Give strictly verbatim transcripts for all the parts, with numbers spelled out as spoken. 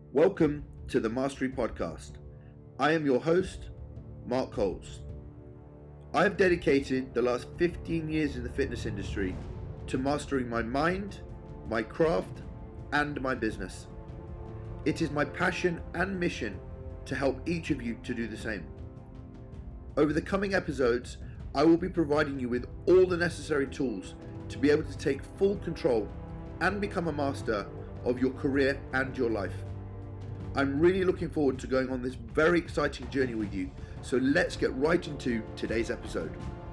Welcome to the Mastery Podcast. I am your host, Mark Coles. I have dedicated the last fifteen years in the fitness industry to mastering my mind, my craft, and my business. It is my passion and mission to help each of you to do the same. Over the coming episodes, I will be providing you with all the necessary tools to be able to take full control and become a master of your career and your life. I'm really looking forward to going on this very exciting journey with you, so let's get right into today's episode.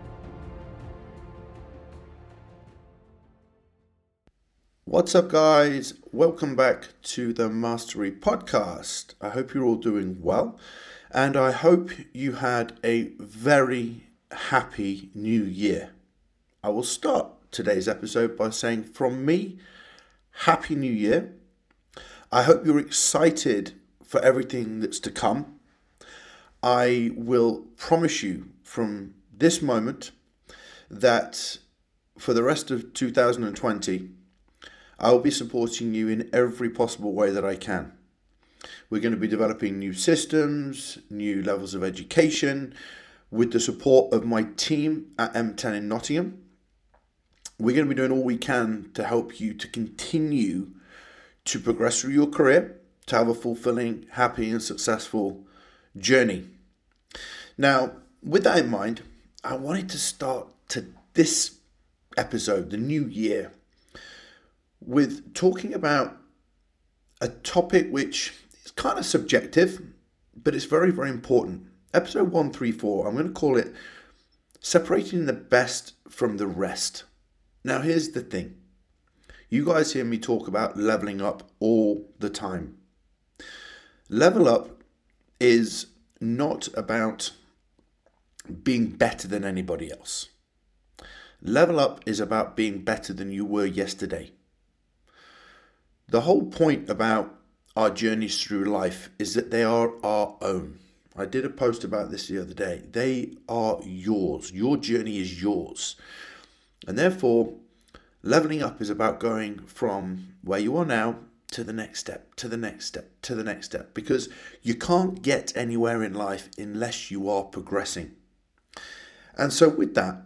What's up, guys? Welcome back to the Mastery Podcast. I hope you're all doing well, and I hope you had a very happy new year. I will start today's episode by saying from me, Happy New Year. I hope you're excited for everything that's to come. I will promise you from this moment that for the rest of two thousand twenty, I will be supporting you in every possible way that I can. We're going to be developing new systems, new levels of education, with the support of my team at M ten in Nottingham. We're going to be doing all we can to help you to continue to progress through your career, to have a fulfilling, happy and successful journey. Now, with that in mind, I wanted to start to this episode, the new year, with talking about a topic which is kind of subjective, but it's very, very important. Episode one thirty-four, I'm going to call it Separating the Best from the Rest. Now, here's the thing. You guys hear me talk about leveling up all the time. Level up is not about being better than anybody else. Level up is about being better than you were yesterday. The whole point about our journeys through life is that they are our own. I did a post about this the other day. They are yours. Your journey is yours. And therefore, leveling up is about going from where you are now to the next step, to the next step, to the next step, because you can't get anywhere in life unless you are progressing. And so with that,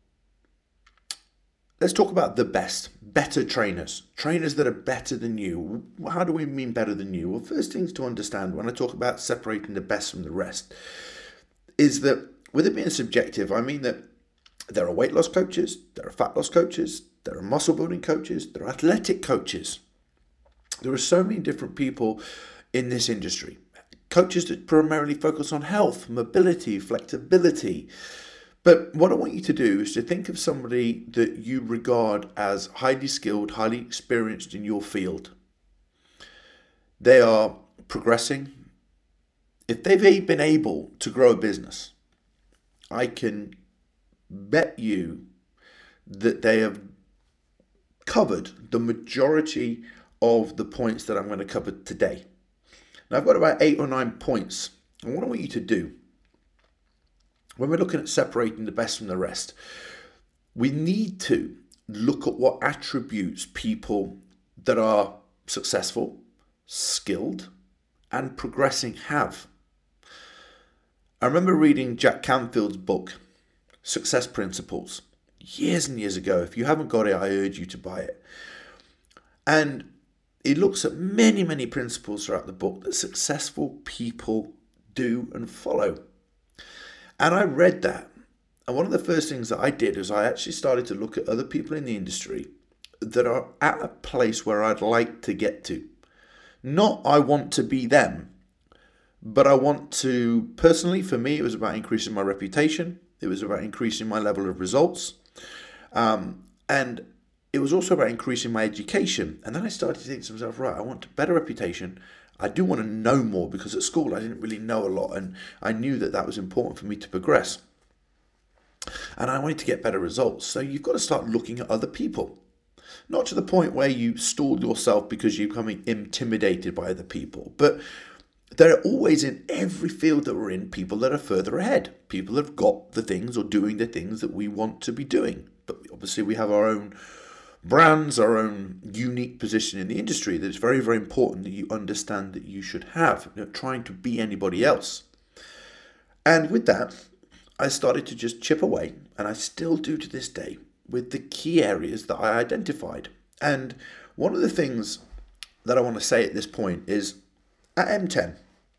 let's talk about the best, better trainers, trainers that are better than you. How do we mean better than you? Well, first things to understand when I talk about separating the best from the rest is that with it being subjective, I mean that there are weight loss coaches, there are fat loss coaches, there are muscle building coaches, there are athletic coaches. There are so many different people in this industry. Coaches that primarily focus on health, mobility, flexibility. But what I want you to do is to think of somebody that you regard as highly skilled, highly experienced in your field. They are progressing. If they've been able to grow a business, I can bet you that they have covered the majority of the points that I'm going to cover today. Now, I've got about eight or nine points. And what I want you to do, when we're looking at separating the best from the rest, we need to look at what attributes people that are successful, skilled, and progressing have. I remember reading Jack Canfield's book, Success Principles, years and years ago. If you haven't got it, I urge you to buy it. And he looks at many, many principles throughout the book that successful people do and follow. And I read that. And one of the first things that I did is I actually started to look at other people in the industry that are at a place where I'd like to get to. Not I want to be them, but I want to, personally, for me, it was about increasing my reputation. It was about increasing my level of results. Um, and it was also about increasing my education. And then I started to think to myself, right, I want a better reputation. I do want to know more because at school I didn't really know a lot. And I knew that that was important for me to progress. And I wanted to get better results. So you've got to start looking at other people. Not to the point where you stall yourself because you're becoming intimidated by other people. But there are always in every field that we're in people that are further ahead. People that have got the things or doing the things that we want to be doing. But obviously we have our own brands, our own unique position in the industry that it's very, very important that you understand that you should have, you know, trying to be anybody else. And with that, I started to just chip away, and I still do to this day, with the key areas that I identified. And one of the things that I want to say at this point is, at M ten,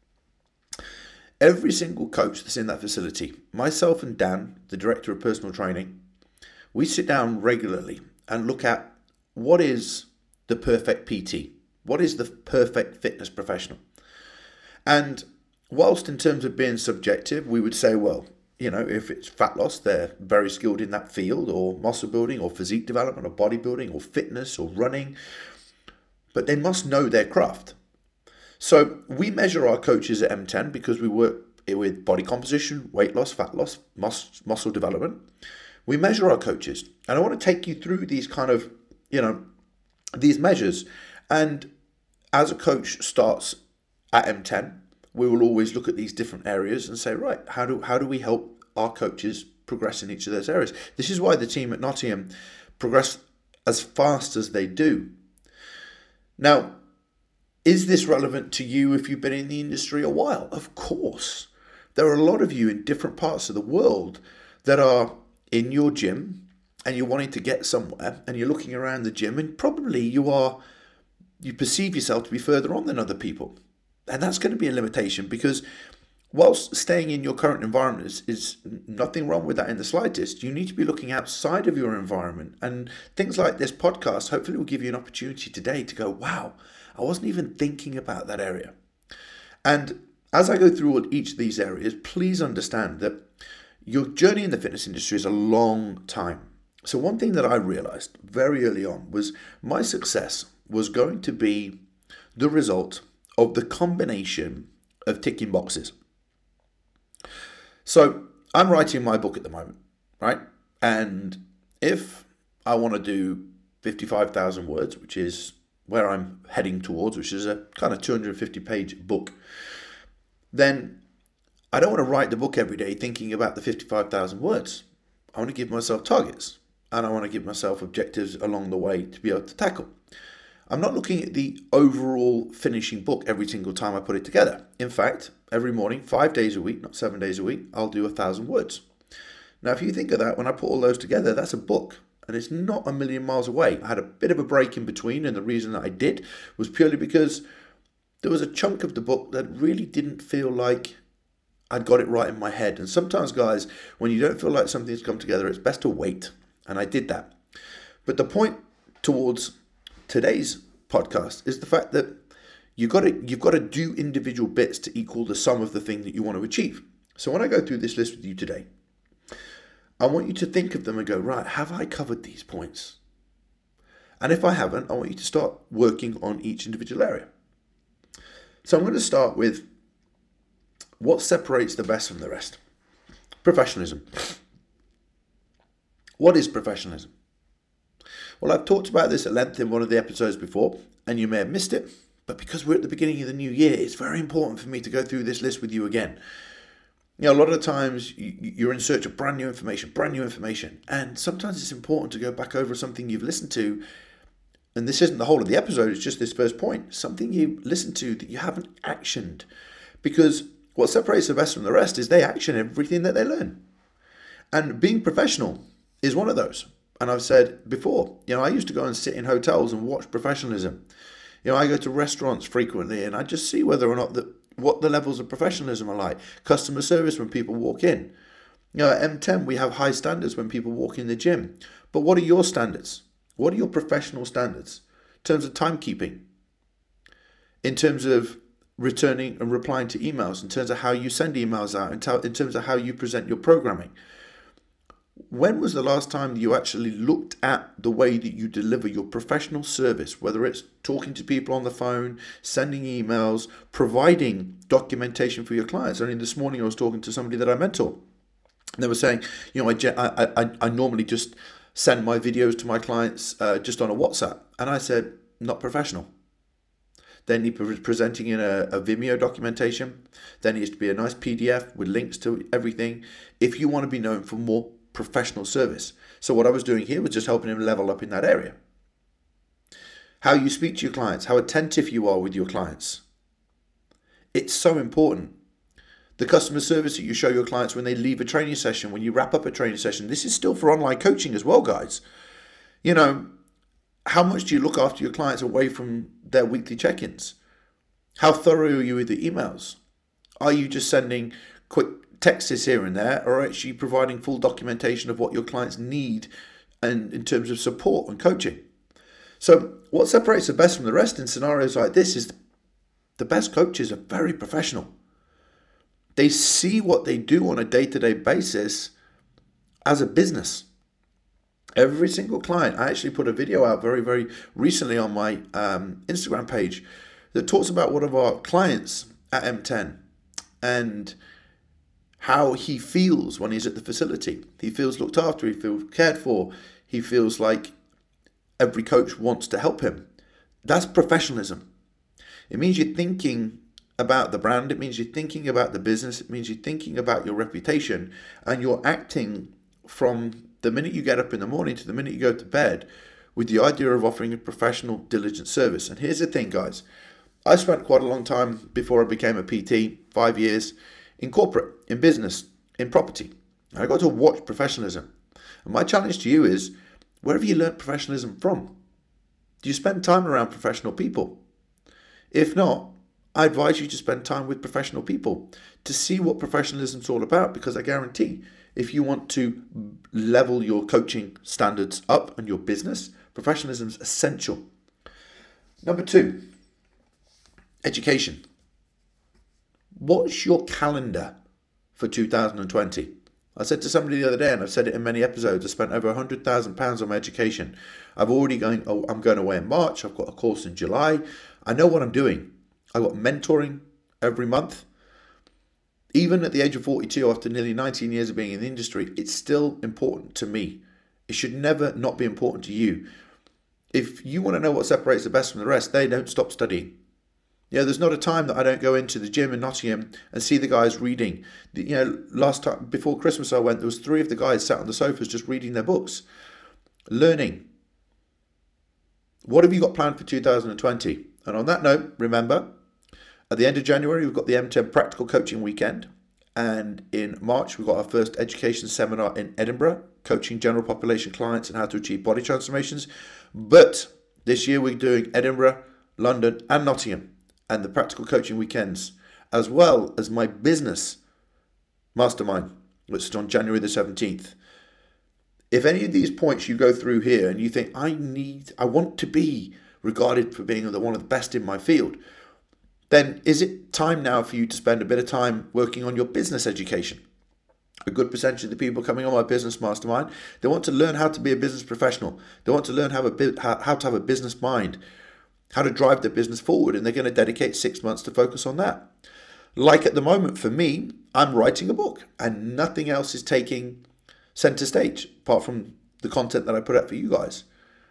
every single coach that's in that facility, myself and Dan, the director of personal training, we sit down regularly and look at what is the perfect P T, what is the perfect fitness professional. And whilst in terms of being subjective, we would say, well, you know, if it's fat loss, they're very skilled in that field, or muscle building, or physique development, or bodybuilding, or fitness, or running, but they must know their craft. So we measure our coaches at M ten because we work with body composition, weight loss, fat loss, mus- muscle development. We measure our coaches, and I want to take you through these kind of, you know, these measures. And as a coach starts at M ten, we will always look at these different areas and say, right, how do how do we help our coaches progress in each of those areas? This is why the team at Nottingham progress as fast as they do. Now, is this relevant to you if you've been in the industry a while? Of course. There are a lot of you in different parts of the world that are in your gym and you're wanting to get somewhere, and you're looking around the gym, and probably you are, you perceive yourself to be further on than other people. And that's going to be a limitation, because whilst staying in your current environment is, is nothing wrong with that in the slightest, you need to be looking outside of your environment. And things like this podcast hopefully will give you an opportunity today to go, wow, I wasn't even thinking about that area. And as I go through each of these areas, please understand that your journey in the fitness industry is a long time. So one thing that I realized very early on was my success was going to be the result of the combination of ticking boxes. So I'm writing my book at the moment, right? And if I want to do fifty-five thousand words, which is where I'm heading towards, which is a kind of two hundred fifty page book, then I don't want to write the book every day thinking about the fifty-five thousand words. I want to give myself targets, and I want to give myself objectives along the way to be able to tackle. I'm not looking at the overall finishing book every single time I put it together. In fact, every morning, five days a week, not seven days a week, I'll do a thousand words. Now, if you think of that, when I put all those together, that's a book, and it's not a million miles away. I had a bit of a break in between, and the reason that I did was purely because there was a chunk of the book that really didn't feel like I'd got it right in my head. And sometimes, guys, when you don't feel like something's come together, it's best to wait. And I did that. But the point towards today's podcast is the fact that you've got to, you've got to do individual bits to equal the sum of the thing that you want to achieve. So when I go through this list with you today, I want you to think of them and go, right, have I covered these points? And if I haven't, I want you to start working on each individual area. So I'm going to start with what separates the best from the rest. Professionalism. What is professionalism? Well, I've talked about this at length in one of the episodes before, and you may have missed it, but because we're at the beginning of the new year, it's very important for me to go through this list with you again. You know, a lot of times you're in search of brand new information, brand new information, and sometimes it's important to go back over something you've listened to, and this isn't the whole of the episode, it's just this first point, something you listened to that you haven't actioned, because what separates the best from the rest is they action everything that they learn. And being professional is one of those. And I've said before, you know, I used to go and sit in hotels and watch professionalism. You know, I go to restaurants frequently and I just see whether or not the, what the levels of professionalism are like. Customer service when people walk in. You know, at M ten, we have high standards when people walk in the gym. But what are your standards? What are your professional standards in terms of timekeeping? In terms of returning and replying to emails, in terms of how you send emails out, in terms of how you present your programming? When was the last time you actually looked at the way that you deliver your professional service, whether it's talking to people on the phone, sending emails, providing documentation for your clients? I mean, this morning I was talking to somebody that I mentor. They were saying, you know, I, I, I normally just send my videos to my clients uh, just on a WhatsApp. And I said, not professional. They need to be presenting in a, a Vimeo documentation. There needs to be a nice P D F with links to everything if you want to be known for more professional service. So what I was doing here was just helping him level up in that area. how you speak to your clients, how attentive you are with your clients. It's so important. The customer service that you show your clients when they leave a training session, when you wrap up a training session. This is still for online coaching as well, guys. You know, how much do you look after your clients away from their weekly check-ins? How thorough are you with the emails? Are you just sending quick texts here and there, or actually providing full documentation of what your clients need and in terms of support and coaching? So what separates the best from the rest in scenarios like this is the best coaches are very professional. They see what they do on a day-to-day basis as a business. Every single client, I actually put a video out very, very recently on my um, Instagram page that talks about one of our clients at M ten and how he feels when he's at the facility. He feels looked after, he feels cared for, he feels like every coach wants to help him. That's professionalism. It means you're thinking about the brand, it means you're thinking about the business, it means you're thinking about your reputation, and you're acting from the minute you get up in the morning to the minute you go to bed with the idea of offering a professional, diligent service. And here's the thing, guys. I spent quite a long time before I became a P T, five years, in corporate, in business, in property. I got to watch professionalism. And my challenge to you is, where have you learned professionalism from? Do you spend time around professional people? If not, I advise you to spend time with professional people to see what professionalism is all about, because I guarantee if you want to level your coaching standards up and your business, professionalism is essential. Number two, education. What's your calendar for two thousand twenty? I said to somebody the other day, and I've said it in many episodes, I spent over one hundred thousand pounds on my education. I've already going, oh, I'm going away in March. I've got a course in July. I know what I'm doing. I've got mentoring every month. Even at the age of forty-two, after nearly nineteen years of being in the industry, it's still important to me. It should never not be important to you. If you want to know what separates the best from the rest, they don't stop studying. Yeah, there's not a time that I don't go into the gym in Nottingham and see the guys reading. You know, last time, before Christmas I went, there was three of the guys sat on the sofas just reading their books, learning. What have you got planned for two thousand twenty? And on that note, remember, at the end of January, we've got the M ten Practical Coaching Weekend. And in March, we've got our first education seminar in Edinburgh, coaching general population clients and how to achieve body transformations. But this year, we're doing Edinburgh, London, and Nottingham, and the Practical Coaching Weekends, as well as my business mastermind, which is on January the seventeenth. If any of these points you go through here and you think, I need, I want to be regarded for being the one of the best in my field, then is it time now for you to spend a bit of time working on your business education? A good percentage of the people coming on my business mastermind, they want to learn how to be a business professional. They want to learn how, a, how to have a business mind, how to drive their business forward, and they're going to dedicate six months to focus on that. Like at the moment, for me, I'm writing a book, and nothing else is taking center stage apart from the content that I put out for you guys,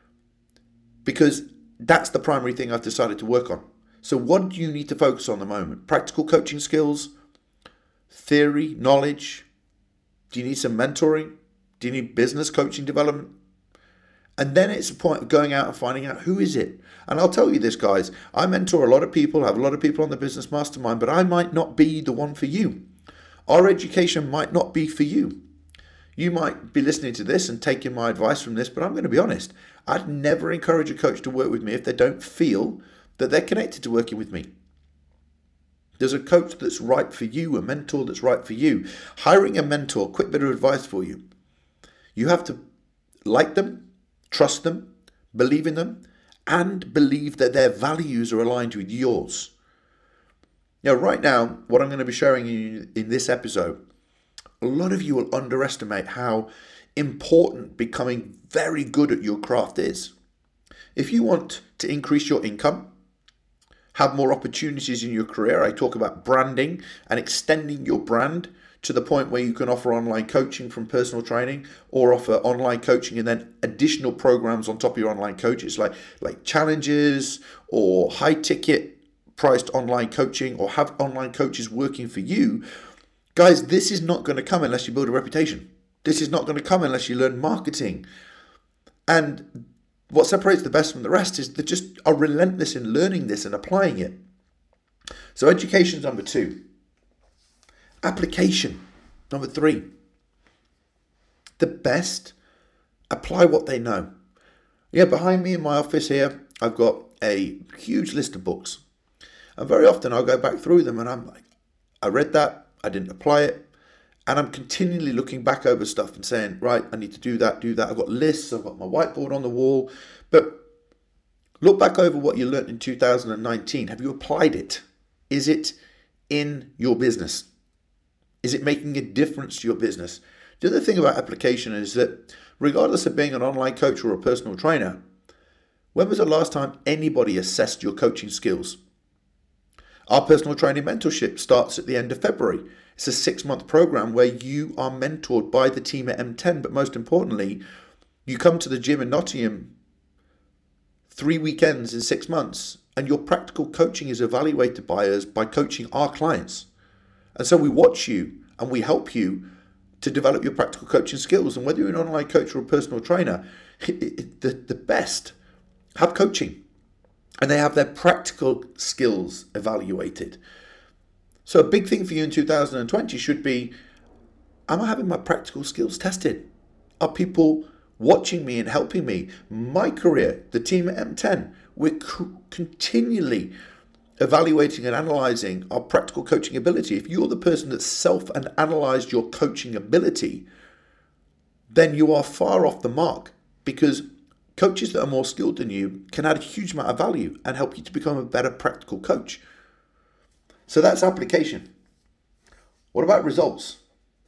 because that's the primary thing I've decided to work on. So what do you need to focus on at the moment? Practical coaching skills, theory, knowledge. Do you need some mentoring? Do you need business coaching development? And then it's a point of going out and finding out who is it. And I'll tell you this, guys, I mentor a lot of people, have a lot of people on the business mastermind, but I might not be the one for you. Our education might not be for you. You might be listening to this and taking my advice from this, but I'm going to be honest. I'd never encourage a coach to work with me if they don't feel that they're connected to working with me. There's a coach that's right for you, a mentor that's right for you. Hiring a mentor, quick bit of advice for you. You have to like them, trust them, believe in them, and believe that their values are aligned with yours. Now, right now, what I'm going to be showing you in this episode, a lot of you will underestimate how important becoming very good at your craft is. If you want to increase your income, have more opportunities in your career, I talk about branding and extending your brand to the point where you can offer online coaching from personal training, or offer online coaching and then additional programs on top of your online coaches, like, like challenges or high ticket priced online coaching, or have online coaches working for you. Guys, this is not going to come unless you build a reputation. This is not going to come unless you learn marketing. And What separates the best from the rest is they just are relentless in learning this and applying it. So education is number two. Application, number three. The best apply what they know. Yeah, behind me in my office here, I've got a huge list of books. And very often I'll go back through them and I'm like, I read that, I didn't apply it. And I'm continually looking back over stuff and saying, right, I need to do that, do that. I've got lists, I've got my whiteboard on the wall. But look back over what you learned in two thousand nineteen. Have you applied it? Is it in your business? Is it making a difference to your business? The other thing about application is that regardless of being an online coach or a personal trainer, when was the last time anybody assessed your coaching skills? Our personal training mentorship starts at the end of February. It's a six-month program where you are mentored by the team at M ten, but most importantly, you come to the gym in Nottingham three weekends in six months, and your practical coaching is evaluated by us by coaching our clients. And so we watch you and we help you to develop your practical coaching skills. And whether you're an online coach or a personal trainer, the, the best have coaching and they have their practical skills evaluated. So a big thing for you in two thousand twenty should be, am I having my practical skills tested? Are people watching me and helping me? My career, the team at M ten, we're co- continually evaluating and analysing our practical coaching ability. If you're the person that self and analysed your coaching ability, then you are far off the mark, because coaches that are more skilled than you can add a huge amount of value and help you to become a better practical coach. So that's application. What about results?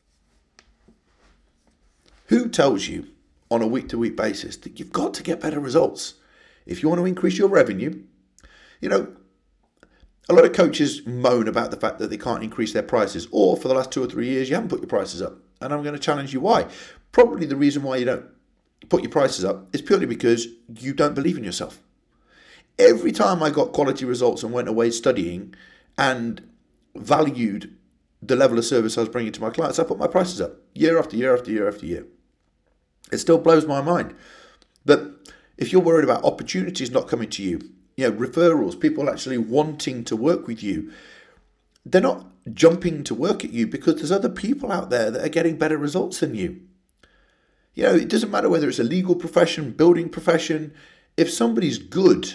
Who tells you on a week-to-week basis that you've got to get better results? If you want to increase your revenue, you know, a lot of coaches moan about the fact that they can't increase their prices, or for the last two or three years you haven't put your prices up. And I'm going to challenge you why. Probably the reason why you don't put your prices up is purely because you don't believe in yourself. Every time I got quality results and went away studying and valued the level of service I was bringing to my clients, I put my prices up year after year after year after year. It still blows my mind. But if you're worried about opportunities not coming to you, you know, referrals, people actually wanting to work with you, they're not jumping to work at you because there's other people out there that are getting better results than you. You know, it doesn't matter whether it's a legal profession, building profession. If somebody's good,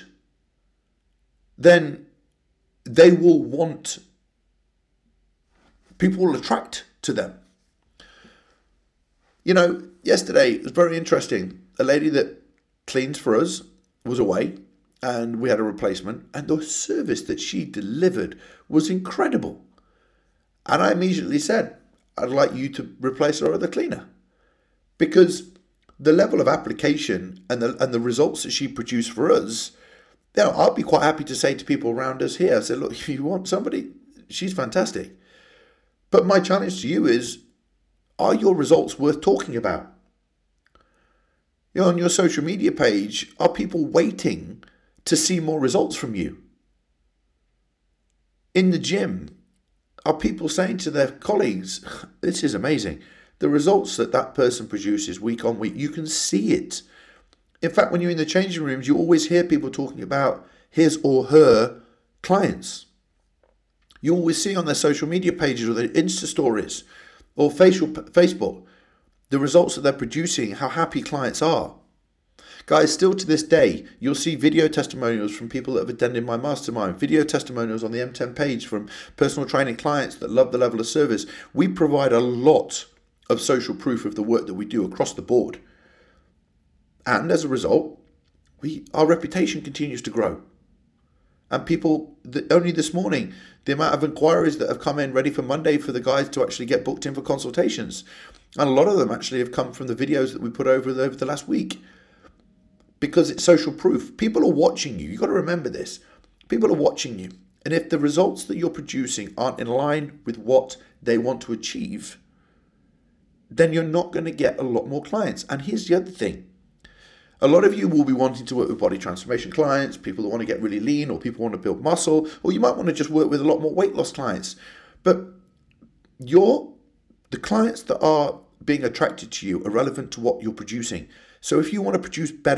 then they will want, people will attract to them. You know, yesterday it was very interesting. A lady that cleans for us was away and we had a replacement, and the service that she delivered was incredible. And I immediately said, I'd like you to replace our other cleaner, because the level of application and the and the results that she produced for us, you know, I'll be quite happy to say to people around us here, I said, look, if you want somebody, she's fantastic. But my challenge to you is, are your results worth talking about? You know, on your social media page, are people waiting to see more results from you? In the gym, are people saying to their colleagues, this is amazing. The results that that person produces week on week, you can see it. In fact, when you're in the changing rooms, you always hear people talking about his or her clients. You always see on their social media pages or their Insta stories or facial Facebook the results that they're producing, how happy clients are. Guys, still to this day, you'll see video testimonials from people that have attended my mastermind, video testimonials on the M ten page from personal training clients that love the level of service. We provide a lot of social proof of the work that we do across the board. And as a result, we our reputation continues to grow. And people, the, only this morning, the amount of inquiries that have come in ready for Monday for the guys to actually get booked in for consultations. And a lot of them actually have come from the videos that we put over, over the last week. Because it's social proof. People are watching you. You've got to remember this. People are watching you. And if the results that you're producing aren't in line with what they want to achieve, then you're not going to get a lot more clients. And here's the other thing. A lot of you will be wanting to work with body transformation clients, people that want to get really lean, or people want to build muscle, or you might want to just work with a lot more weight loss clients. But you're, the clients that are being attracted to you are relevant to what you're producing. So if you want to produce better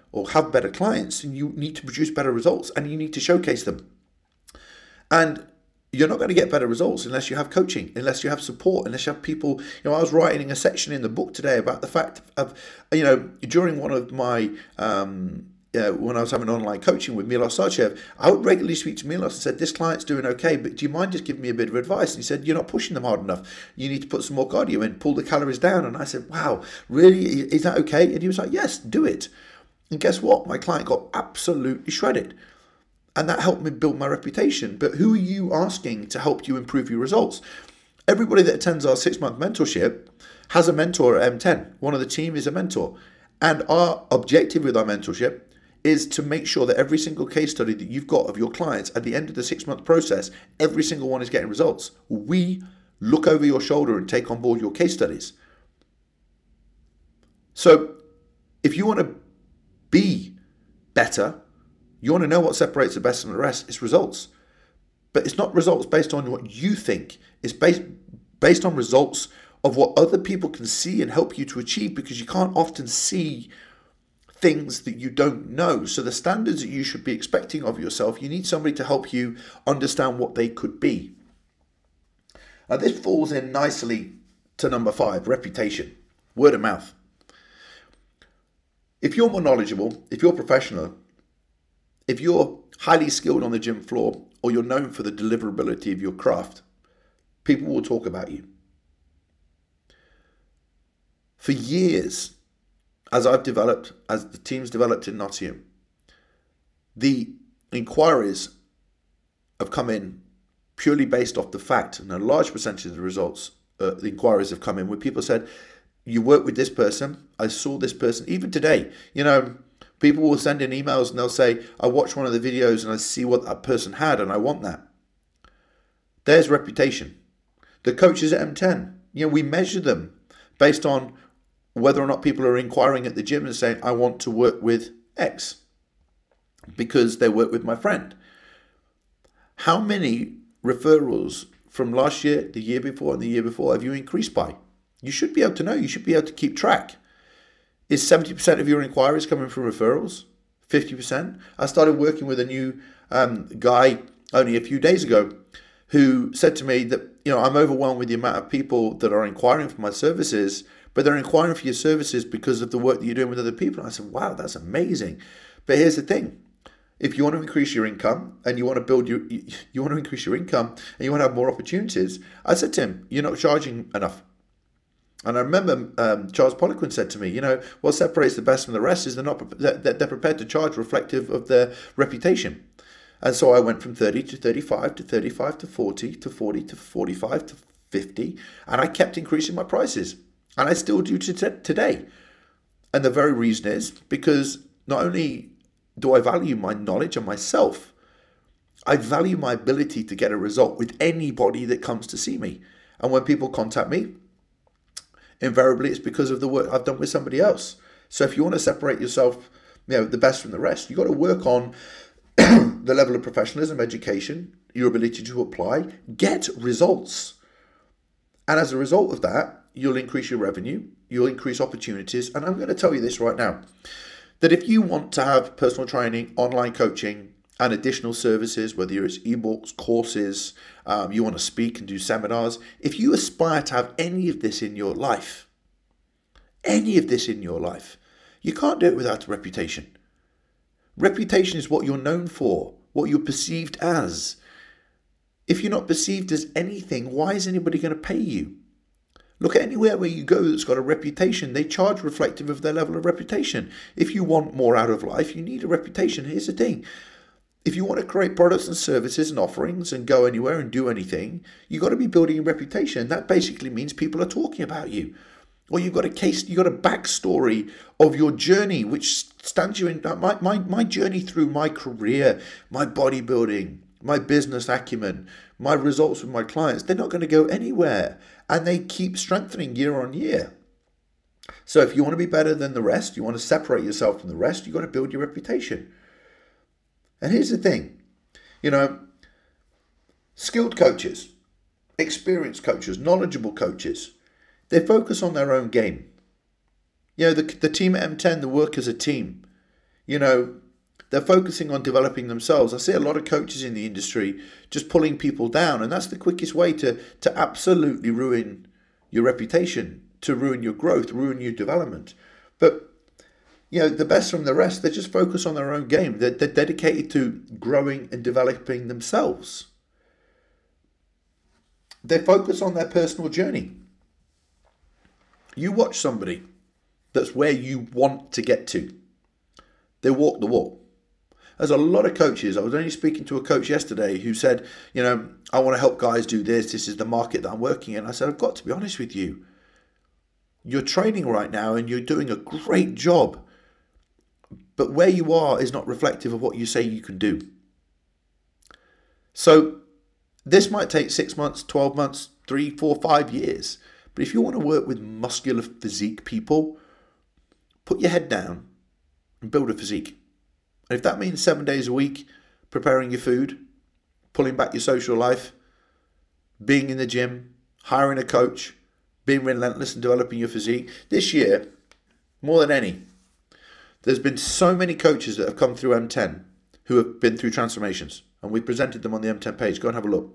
or have better clients, and you need to produce better results, and you need to showcase them. And you're not going to get better results unless you have coaching, unless you have support, unless you have people. You know, I was writing a section in the book today about the fact of, you know, during one of my, um, uh, when I was having online coaching with Milos Sarcev, I would regularly speak to Milos and said, this client's doing okay, but do you mind just giving me a bit of advice? And he said, you're not pushing them hard enough. You need to put some more cardio in, pull the calories down. And I said, wow, really? Is that okay? And he was like, yes, do it. And guess what? My client got absolutely shredded. And that helped me build my reputation. But who are you asking to help you improve your results? Everybody that attends our six-month mentorship has a mentor at M ten. One of the team is a mentor. And our objective with our mentorship is to make sure that every single case study that you've got of your clients at the end of the six-month process, every single one is getting results. We look over your shoulder and take on board your case studies. So if you want to be better, you want to know what separates the best from the rest, it's results. But it's not results based on what you think. It's based, based on results of what other people can see and help you to achieve, because you can't often see things that you don't know. So the standards that you should be expecting of yourself, you need somebody to help you understand what they could be. Now this falls in nicely to number five, reputation, word of mouth. If you're more knowledgeable, if you're professional, if you're highly skilled on the gym floor, or you're known for the deliverability of your craft, people will talk about you. For years, as I've developed, as the team's developed in Nottingham, the inquiries have come in purely based off the fact, and a large percentage of the results, uh, the inquiries have come in where people said, you work with this person, I saw this person, even today, you know, people will send in emails and they'll say, I watched one of the videos and I see what that person had and I want that. There's reputation. The coaches at M ten, you know, we measure them based on whether or not people are inquiring at the gym and saying, I want to work with X because they work with my friend. How many referrals from last year, the year before, and the year before have you increased by? You should be able to know. You should be able to keep track. Is seventy percent of your inquiries coming from referrals? fifty percent? I started working with a new um, guy only a few days ago who said to me that, you know, I'm overwhelmed with the amount of people that are inquiring for my services, but they're inquiring for your services because of the work that you're doing with other people. And I said, wow, that's amazing. But here's the thing. If you want to increase your income and you want to build your, you want to increase your income and you want to have more opportunities, I said to him, you're not charging enough. And I remember um, Charles Poliquin said to me, you know, what separates the best from the rest is they're not that they're prepared to charge reflective of their reputation. And so I went from thirty to thirty-five to thirty-five to forty to forty to forty-five to fifty, and I kept increasing my prices, and I still do to t- today. And the very reason is because not only do I value my knowledge and myself, I value my ability to get a result with anybody that comes to see me. And when people contact me, invariably it's because of the work I've done with somebody else. So if you want to separate yourself, you know, the best from the rest, you've got to work on the level of professionalism, education, your ability to apply, get results. And as a result of that, you'll increase your revenue, you'll increase opportunities. And I'm going to tell you this right now, that if you want to have personal training, online coaching, and additional services, whether it's ebooks, courses, um, you want to speak and do seminars, if you aspire to have any of this in your life, any of this in your life, you can't do it without a reputation. Reputation is what you're known for, what you're perceived as. If you're not perceived as anything, why is anybody going to pay you? Look at anywhere where you go that's got a reputation. They charge reflective of their level of reputation. If you want more out of life, you need a reputation. Here's the thing. If you want to create products and services and offerings and go anywhere and do anything, you've got to be building a reputation. That basically means people are talking about you. Or you've got a case, you've got a backstory of your journey, which stands you in my, my, my journey through my career, my bodybuilding, my business acumen, my results with my clients. They're not going to go anywhere. And they keep strengthening year on year. So if you want to be better than the rest, you want to separate yourself from the rest, you've got to build your reputation. And here's the thing, you know, skilled coaches, experienced coaches, knowledgeable coaches, they focus on their own game. You know, the, the team at M ten, they work as a team. You know, they're focusing on developing themselves. I see a lot of coaches in the industry just pulling people down, and that's the quickest way to, to absolutely ruin your reputation, to ruin your growth, ruin your development. But, you know, the best from the rest, they just focus on their own game. They're, they're dedicated to growing and developing themselves. They focus on their personal journey. You watch somebody that's where you want to get to. They walk the walk. There's a lot of coaches. I was only speaking to a coach yesterday who said, you know, I want to help guys do this. This is the market that I'm working in. I said, I've got to be honest with you. You're training right now and you're doing a great job. But where you are is not reflective of what you say you can do. So this might take six months, twelve months, three, four, five years. But if you want to work with muscular physique people, put your head down and build a physique. And if that means seven days a week, preparing your food, pulling back your social life, being in the gym, hiring a coach, being relentless and developing your physique. This year, more than any, there's been so many coaches that have come through M ten who have been through transformations. And we presented them on the M ten page. Go and have a look.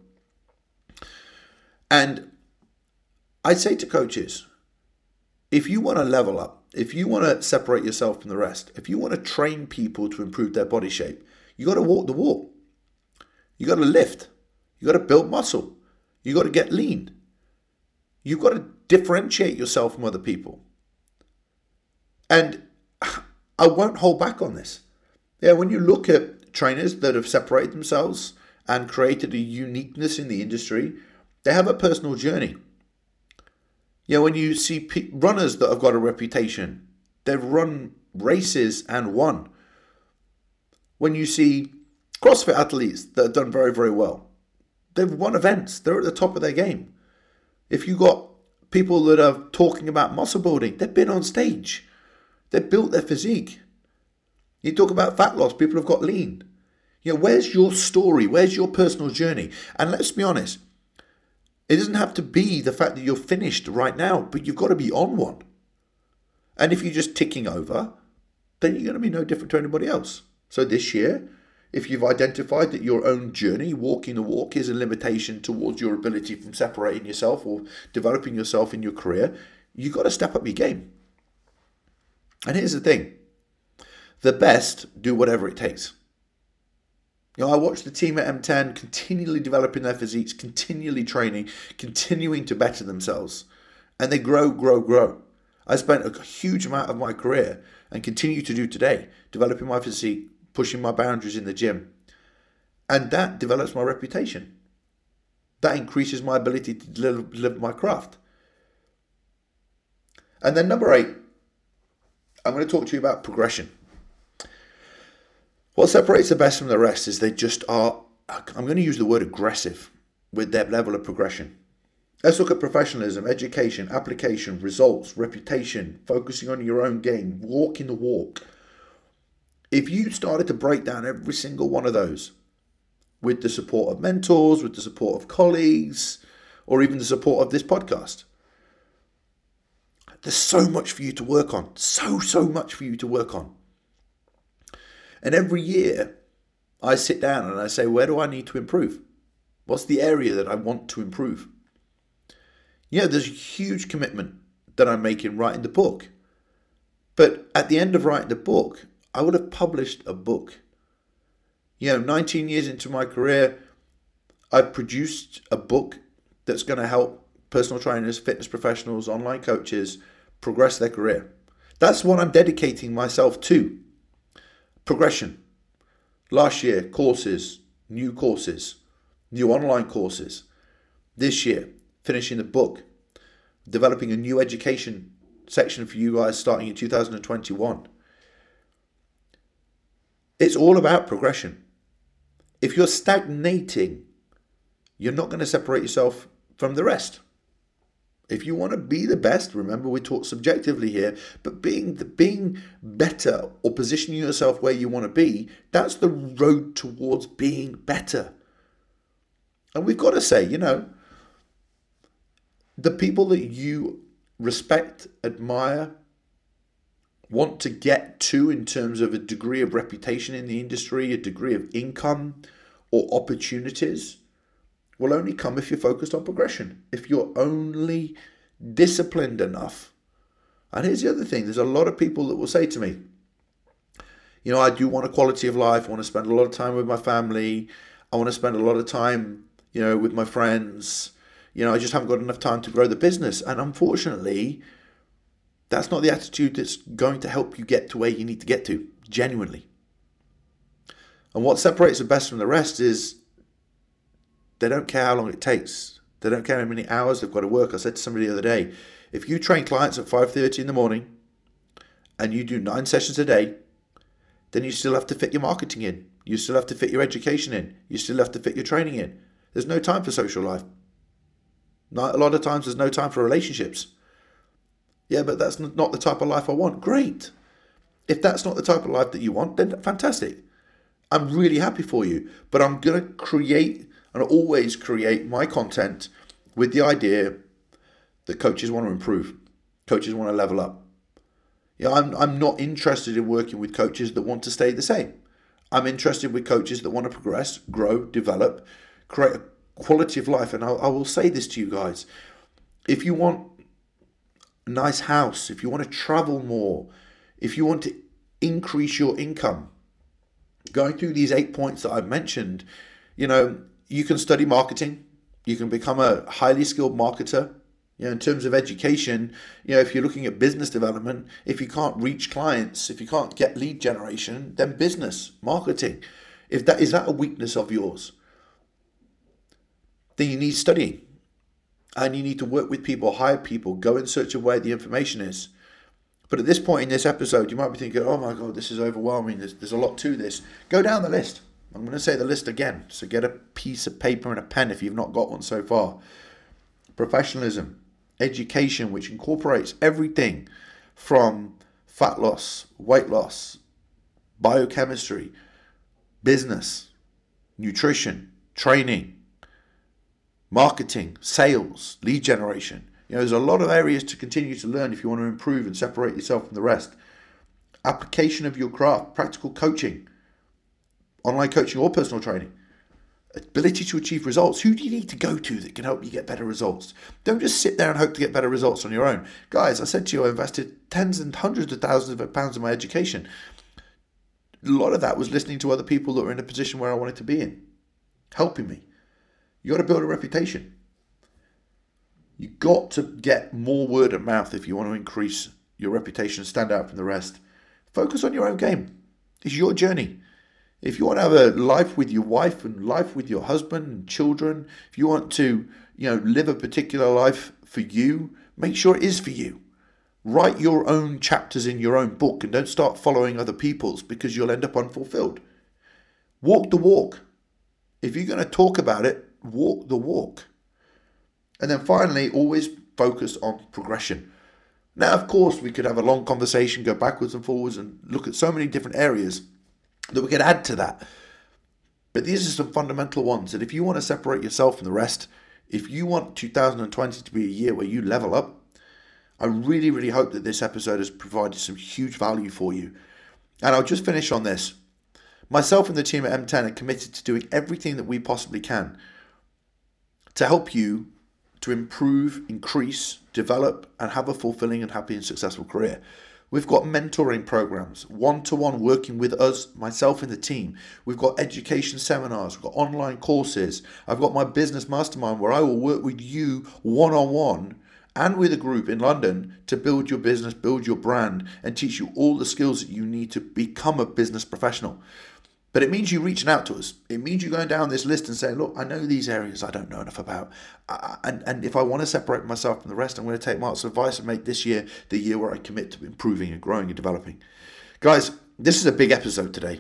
And I'd say to coaches, if you want to level up, if you want to separate yourself from the rest, if you want to train people to improve their body shape, you got to walk the walk. You got to lift. You got to build muscle. You got to get lean. You've got to differentiate yourself from other people. And I won't hold back on this. Yeah, when you look at trainers that have separated themselves and created a uniqueness in the industry, they have a personal journey. You know, when you see pe- runners that have got a reputation, they've run races and won. When you see CrossFit athletes that have done very, very well, they've won events. They're at the top of their game. If you got people that are talking about muscle building, they've been on stage. They've built their physique. You talk about fat loss, people have got lean. You know, where's your story? Where's your personal journey? And let's be honest, it doesn't have to be the fact that you're finished right now, but you've got to be on one. And if you're just ticking over, then you're going to be no different to anybody else. So this year, if you've identified that your own journey, walking the walk, is a limitation towards your ability from separating yourself or developing yourself in your career, you've got to step up your game. And here's the thing. The best do whatever it takes. You know, I watch the team at M ten continually developing their physiques, continually training, continuing to better themselves. And they grow, grow, grow. I spent a huge amount of my career and continue to do today, developing my physique, pushing my boundaries in the gym. And that develops my reputation. That increases my ability to deliver, deliver my craft. And then number eight, I'm going to talk to you about progression. What separates the best from the rest is they just are, I'm going to use the word aggressive with their level of progression. Let's look at professionalism, education, application, results, reputation, focusing on your own game, walking the walk. If you started to break down every single one of those with the support of mentors, with the support of colleagues, or even the support of this podcast, there's so much for you to work on. So, so much for you to work on. And every year I sit down and I say, where do I need to improve? What's the area that I want to improve? Yeah, there's a huge commitment that I'm making writing the book. But at the end of writing the book, I would have published a book. You know, nineteen years into my career, I've produced a book that's going to help personal trainers, fitness professionals, online coaches progress their career. That's what I'm dedicating myself to. Progression. Last year, courses, new courses, new online courses. This year, finishing the book, developing a new education section for you guys starting in two thousand twenty-one. It's all about progression. If you're stagnating, you're not going to separate yourself from the rest. If you want to be the best, remember we talk subjectively here, but being the, being better or positioning yourself where you want to be, that's the road towards being better. And we've got to say, you know, the people that you respect, admire, want to get to in terms of a degree of reputation in the industry, a degree of income or opportunities, will only come if you're focused on progression. If you're only disciplined enough. And here's the other thing. There's a lot of people that will say to me, you know, I do want a quality of life. I want to spend a lot of time with my family. I want to spend a lot of time, you know, with my friends. You know, I just haven't got enough time to grow the business. And unfortunately, that's not the attitude that's going to help you get to where you need to get to, genuinely. And what separates the best from the rest is they don't care how long it takes. They don't care how many hours they've got to work. I said to somebody the other day, if you train clients at five thirty in the morning and you do nine sessions a day, then you still have to fit your marketing in. You still have to fit your education in. You still have to fit your training in. There's no time for social life. Not, a lot of times there's no time for relationships. Yeah, but that's not the type of life I want. Great. If that's not the type of life that you want, then fantastic. I'm really happy for you. But I'm going to create and always create my content with the idea that coaches want to improve. Coaches want to level up. Yeah, I'm, I'm not interested in working with coaches that want to stay the same. I'm interested with coaches that want to progress, grow, develop, create a quality of life. And I, I will say this to you guys. If you want a nice house, if you want to travel more, if you want to increase your income, going through these eight points that I've mentioned, you know, you can study marketing. You can become a highly skilled marketer. You know, in terms of education, you know, if you're looking at business development, if you can't reach clients, if you can't get lead generation, then business, marketing. If that is that a weakness of yours, then you need studying. And you need to work with people, hire people, go in search of where the information is. But at this point in this episode, you might be thinking, oh my God, this is overwhelming. There's, there's a lot to this. Go down the list. I'm going to say the list again. So get a piece of paper and a pen if you've not got one so far. Professionalism, education, which incorporates everything from fat loss, weight loss, biochemistry, business, nutrition, training, marketing, sales, lead generation. You know, there's a lot of areas to continue to learn if you want to improve and separate yourself from the rest. Application of your craft, practical coaching, online coaching or personal training, ability to achieve results. Who do you need to go to that can help you get better results? Don't just sit there and hope to get better results on your own. Guys, I said to you, I invested tens and hundreds of thousands of pounds in my education. A lot of that was listening to other people that were in a position where I wanted to be in, helping me. You got to build a reputation. You got to get more word of mouth if you want to increase your reputation, stand out from the rest. Focus on your own game. It's your journey. If you want to have a life with your wife and life with your husband and children, if you want to, you know, live a particular life for you, make sure it is for you. Write your own chapters in your own book and don't start following other people's because you'll end up unfulfilled. Walk the walk. If you're going to talk about it, walk the walk. And then finally, always focus on progression. Now, of course, we could have a long conversation, go backwards and forwards and look at so many different areas that we could add to that. But these are some fundamental ones. And if you want to separate yourself from the rest, if you want two thousand twenty to be a year where you level up, I really, really hope that this episode has provided some huge value for you. And I'll just finish on this. Myself and the team at M ten are committed to doing everything that we possibly can to help you to improve, increase, develop, and have a fulfilling and happy and successful career. We've got mentoring programs, one-to-one working with us, myself and the team. We've got education seminars, we've got online courses. I've got my business mastermind where I will work with you one-on-one and with a group in London to build your business, build your brand, and teach you all the skills that you need to become a business professional. But it means you reaching out to us. It means you going down this list and saying, look, I know these areas I don't know enough about. Uh, and, and if I want to separate myself from the rest, I'm going to take Mark's advice and make this year the year where I commit to improving and growing and developing. Guys, this is a big episode today.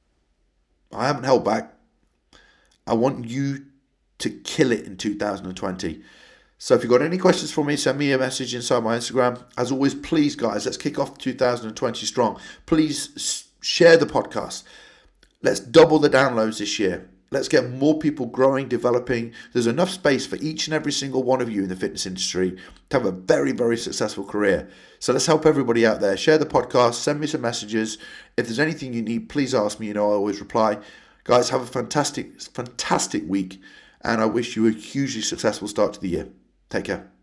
I haven't held back. I want you to kill it in two thousand twenty. So if you've got any questions for me, send me a message inside my Instagram. As always, please, guys, let's kick off two thousand twenty strong. Please share the podcast. Let's double the downloads this year. Let's get more people growing, developing. There's enough space for each and every single one of you in the fitness industry to have a very, very successful career. So let's help everybody out there. Share the podcast, send me some messages. If there's anything you need, please ask me. You know, I always reply. Guys, have a fantastic, fantastic week. And I wish you a hugely successful start to the year. Take care.